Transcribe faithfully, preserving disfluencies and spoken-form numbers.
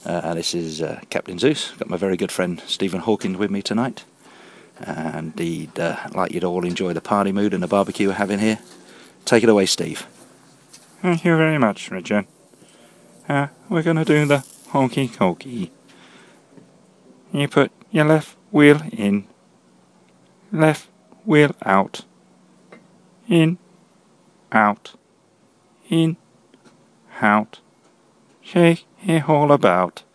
Uh, this is uh, Captain Zeus. Got my very good friend Stephen Hawkins with me tonight, and he'd uh, like you to all enjoy the party mood and the barbecue we're having here. Take it away, Steve. Thank you very much, Richard. Uh, we're going to do the honky cokey. You put your left wheel in, left wheel out, in, out, in, out, shake it all about.